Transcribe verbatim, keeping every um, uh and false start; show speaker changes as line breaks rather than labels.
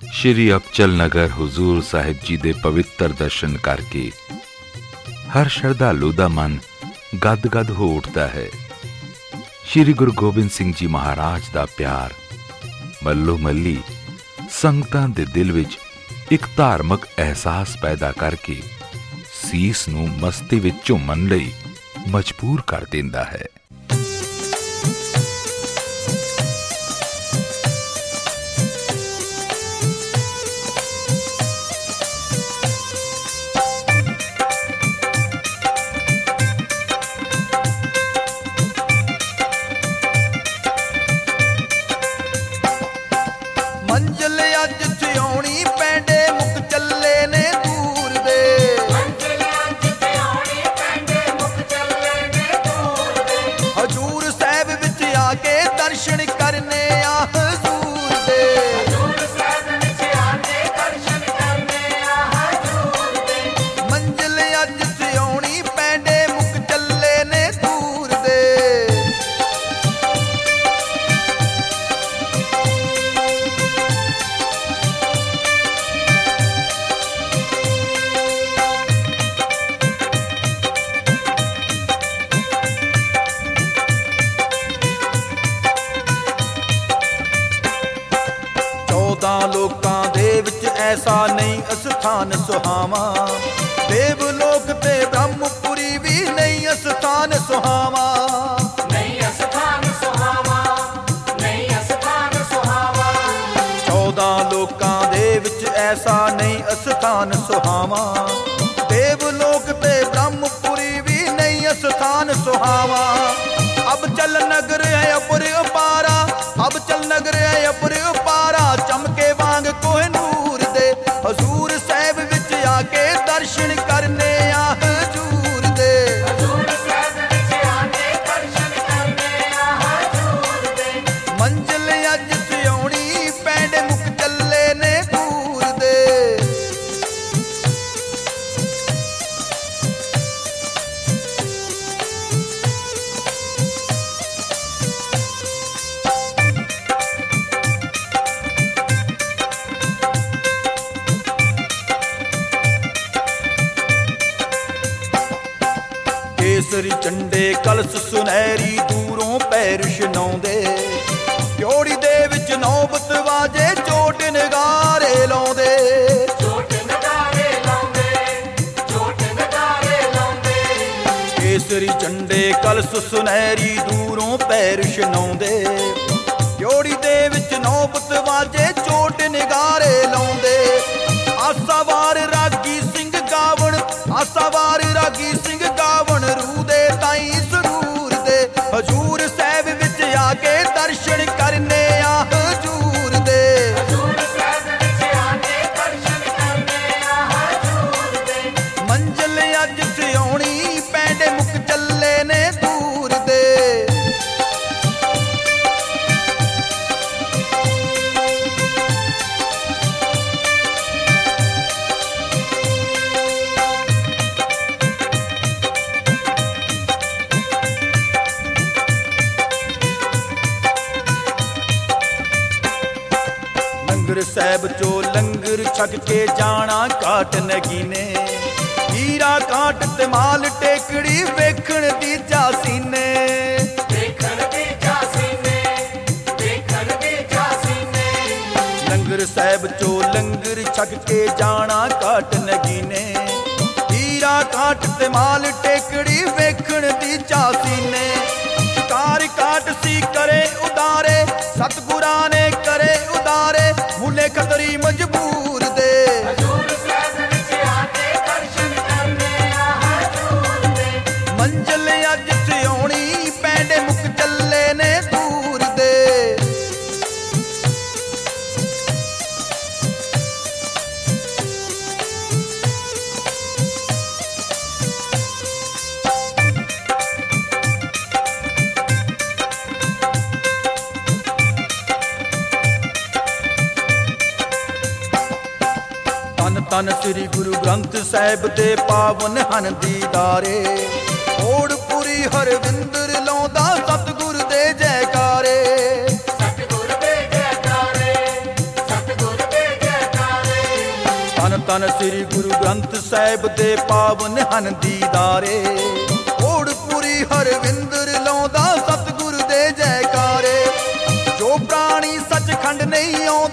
ਸ਼੍ਰੀ ਅਬਚਲ ਨਗਰ ਹਜ਼ੂਰ ਸਾਹਿਬ ਜੀ ਦੇ ਪਵਿੱਤਰ ਦਰਸ਼ਨ ਕਰਕੇ ਹਰ ਸ਼ਰਧਾਲੂ ਦਾ ਮਨ ਗਦ-ਗਦ ਹੋ ਉੱਠਦਾ ਹੈ। ਸ਼੍ਰੀ ਗੁਰੂ ਗੋਬਿੰਦ ਸਿੰਘ ਜੀ ਮਹਾਰਾਜ ਦਾ ਪਿਆਰ ਮੱਲੋ ਮੱਲੀ ਸੰਗਤਾਂ ਦੇ ਦਿਲ ਵਿੱਚ ਇੱਕ ਧਾਰਮਿਕ ਅਹਿਸਾਸ ਪੈਦਾ ਕਰਕੇ ਸੀਸ ਨੂੰ ਮਸਤੀ ਵਿੱਚ ਝੂਮਣ ਲਈ ਮਜਬੂਰ ਕਰ ਦਿੰਦਾ ਹੈ।
ਮੰਜ਼ਿਲ ਅੱਜ ਸਿਉਣੀ ਪੈਂਡੇ ਮੁੱਕ ਚੱਲੇ ਨੇ ਦੂਰ ਦੇ। ਮੰਜ਼ਿਲ ਅੱਜ ਸਿਉਣੀ ਪੈਂਡੇ ਮੁੱਕ ਚੱਲੇ ਨੇ ਦੂਰ ਦੇ। ਹਜ਼ੂਰ ਸਾਹਿਬ ਵਿੱਚ ਆ ਕੇ ਦਰਸ਼ਨ ਕਰਨੇ ਆ ਹਜ਼ੂਰ ਦੇ। ਹਜ਼ੂਰ ਸਾਹਿਬ ਵਿੱਚ ਆ ਕੇ ਦਰਸ਼ਨ ਕਰਨੇ ਆ ਹਜ਼ੂਰ ਦੇ। ਮੰਜ਼ਿਲ ਅੱਜ ਸਿਉਣੀ ਪੈਂਡੇ ਮੁੱਕ ਚੱਲੇ ਨੇ ਦੂਰ ਦੇ। ਚੌਦਾਂ ਲੋਕਾਂ ਦੇ ਵਿੱਚ ਐਸਾ ਨਹੀਂ ਅਸਥਾਨ ਸੁਹਾਵਾਂ। ਦੇਵ ਲੋਕ ਤੇ ਬ੍ਰਹਮਪੁਰੀ ਵੀ ਨਹੀਂ ਅਸਥਾਨ ਸੁਹਾਵਾਂ। ਨਹੀਂ ਅਸਥਾਨ ਸੁਹਾਵਾਂ, ਨਹੀਂ ਅਸਥਾਨ ਸੁਹਾਵਾਂ। ਚੌਦਾਂ ਲੋਕਾਂ ਦੇ ਵਿੱਚ ਐਸਾ ਨਹੀਂ ਅਸਥਾਨ ਸੁਹਾਵਾਂ। ਦੇਵ ਲੋਕ ਤੇ ਬ੍ਰਹਮਪੁਰੀ ਵੀ ਨਹੀਂ ਅਸਥਾਨ ਸੁਹਾਵਾਂ। ਅਬ ਚਲ ਨਗਰ ਹੈ ਅਪਰ ਉਪਾਰਾ, ਅਬ ਚਲ ਨਗਰ ਹੈ ਅਪਰ ਉਪਾਰਾ। ਚਮਕੇ ਵਾਂਗ ਕੋਹਿਨੂਰ ਦੇ। ਹਜ਼ੂਰ ਸਾਹਿਬ ਵਿੱਚ ਆ ਕੇ ਦਰਸ਼ਨ ਕਰਨੇ ਆ ਹਜ਼ੂਰ ਦੇ। ਹਜ਼ੂਰ ਸਾਹਿਬ ਵਿੱਚ ਆ ਕੇ ਦਰਸ਼ਨ ਕਰਨੇ ਆ ਹਜ਼ੂਰ ਦੇ। ਮੰਜ਼ਿਲ ਅੱਜ ਸਿਉਣੀ ਪੈਂਡੇ ਮੁੱਕ ਚੱਲੇ ਨੇ ਦੂਰ ਦੇ। ਕੇਸਰੀ ਝੰਡੇ ਕਲਸ ਸੁਨਹਿਰੀ ਦੂਰੋਂ ਪੈਰ ਛਨਾਉਂਦੇ। ਪਿਉੜੀ ਦੇ ਵਿੱਚ ਨੌਬਤ ਵਾਜੇ ਚੋਟ ਨਗਾਰੇ ਲਾਉਂਦੇ। ਚੋਟ ਨਗਾਰੇ ਲਾਉਂਦੇ, ਚੋਟ ਨਗਾਰੇ ਲਾਉਂਦੇ। ਕੇਸਰੀ ਝੰਡੇ ਕਲਸ ਸੁਨਹਿਰੀ ਦੂਰੋਂ ਪੈਰ ਛਨਾਉਂਦੇ। ਪਿਉੜੀ ਦੇ ਵਿੱਚ ਨੌਬਤ ਵਾਜੇ ਚੋਟ ਨਗਾਰੇ ਲਾਉਂਦੇ। ਆਸਾਵਾਰ ਰਾਗੀ ਸਿੰਘ ਗਾਵਣ, ਆਸਾਵਾਰ ਰਾਗੀ ਸਿੰਘ ਗਾਵਣ ਰੂਹ ਦੇ ਤਾਈ ਸਰੂਰ ਦੇ। ਹਜ਼ੂਰ ਸਾਹਿਬ ਵਿੱਚ ਆ ਕੇ ਦਰਸ਼ਨ ਕਰਨੇ ਆ ਹਜ਼ੂਰ ਦੇ। ਹਜ਼ੂਰ ਸਾਹਿਬ ਵਿੱਚ ਆ ਕੇ ਦਰਸ਼ਨ ਕਰਨੇ ਆ ਹਜ਼ੂਰ ਦੇ। ਮੰਜ਼ਿਲ ਅੱਜ ਸਿਉਣੀ ਪੈਂਡੇ ਮੁੱਕ ਚੱਲੇ ਨੇ ਦੂਰ ਦੇ। ਲੰਗਰ ਸਾਹਿਬ ਚੋਂ ਲੰਗਰ ਛਕ ਕੇ ਜਾਣਾ ਕਾਟ ਨਗੀਨੇ। ਹੀਰਾ ਕਾਟ ਤੇ ਮਾਲ ਟੇਕੜੀ ਵੇਖਣ ਦੀ ਜਾਸੀਨੇ। ਵੇਖਣ ਦੀ ਜਾਸੀਨੇ, ਵੇਖਣ ਦੀ ਜਾਸੀਨੇ। ਲੰਗਰ ਸਾਹਿਬ ਚੋਂ ਲੰਗਰ ਛਕ ਕੇ ਜਾਣਾ ਕਾਟ ਨਗੀਨੇ। ਹੀਰਾ ਕਾਟ ਤੇ ਮਾਲ ਟੇਕੜੀ ਵੇਖਣ ਦੀ ਜਾਸੀਨੇ। ਸ਼ਿਕਾਰ ਕਾਟ ਸੀ ਕਰੇ ਉਦਾਰੇ, ਸਤਿਗੁਰਾਂ ਨੇ ਕਰੇ ਉਦਾਰੇ। ਮੁੱਲੇ ਖਤਰੀ ਮਜਬੂਰ ਦੇ। ਹਜ਼ੂਰ ਸਾਹਿਬ ਵਿੱਚ ਆ ਕੇ ਦਰਸ਼ਨ ਕਰਨੇ ਆ ਹਜ਼ੂਰ ਦੇ। ਮੰਜ਼ਿਲ ਅੱਜ ਸਿਉਣੀ ਪੈਂਡੇ ਮੁੱਕ ਚੱਲੇ ਨੇ ਦੂਰ ਦੇ। ਧੰਨ ਸ੍ਰੀ ਗੁਰੂ ਗ੍ਰੰਥ ਸਾਹਿਬ ਦੇ ਪਾਵਨ ਹਨ ਦੀਦਾਰੇ। ਓੜ ਪੂਰੀ ਹਰਵਿੰਦਰ ਲਾਉਂਦਾ ਸਤਿਗੁਰ ਦੇ ਜੈਕਾਰੇ। ਸਤਿਗੁਰ ਦੇ ਜੈਕਾਰੇ, ਸਤਿਗੁਰ ਦੇ ਜੈਕਾਰੇ। ਧੰਨ ਧੰਨ ਸ੍ਰੀ ਗੁਰੂ ਗ੍ਰੰਥ ਸਾਹਿਬ ਦੇ ਪਾਵਨ ਹਨ ਦੀਦਾਰੇ। ਓੜਪੁਰੀ ਹਰਵਿੰਦਰ ਲਾਉਂਦਾ ਸਤਿਗੁਰ ਦੇ ਜੈਕਾਰੇ। ਜੋ ਪ੍ਰਾਣੀ ਸੱਚਖੰਡ ਨਹੀਂ ਆਉਂਦਾ